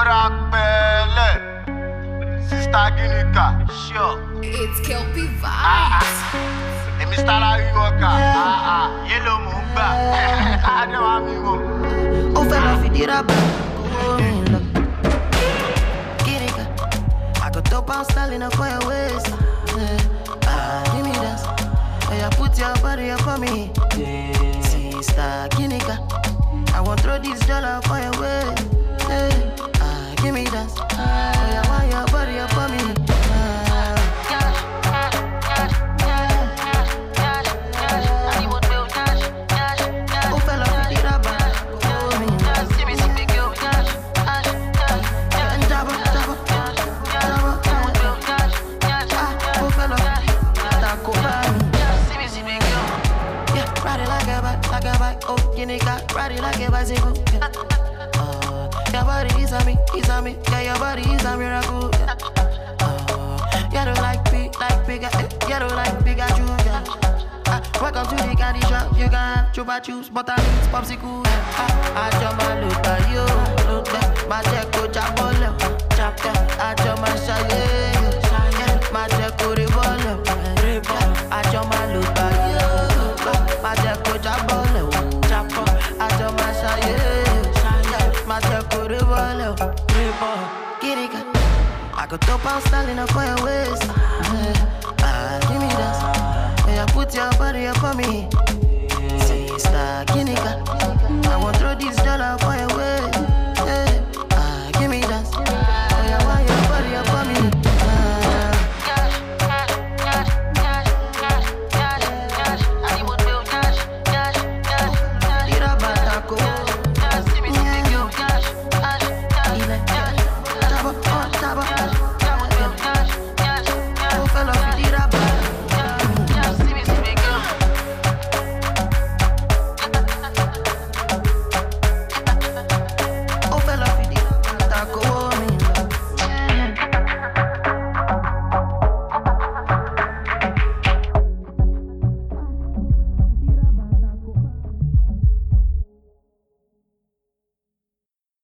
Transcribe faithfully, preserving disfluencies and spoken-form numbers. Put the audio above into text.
Rapele, Sister Ginika, sure. It's Kelpie Vibes. Ah, ah. And Mister Larioka, ah, ah. Yellow Mumba. I don't want me more. Oh, fella, if you did a Ginika, I got two pounds styling up for your waist. Ah, give me that. Oh, you put your body up for me. Sister Ginika, I won't throw this dollar for your waist. Hey, ah, give me that. Oh, you want your body up for me. Ginika, ride it like a bicycle. Yeah. Uh, your body is on me, is on me. Yeah, your body is a miracle. Yeah. Uh, you don't like big, like bigger. You don't like bigger juice. Yeah. Uh, welcome to the candy shop. You can have chupa chups, but I need popsicle. Yeah. Uh, I jump my look at you. Look at my check, go chop all up. Chop that. I jump my shy. Yeah. My check, go the ball up. I jump my look at you. My check, go chop all up. I got two pounds styling up for your waist. Ah, give me that. Oh, you put your body up for me. Sister Ginika.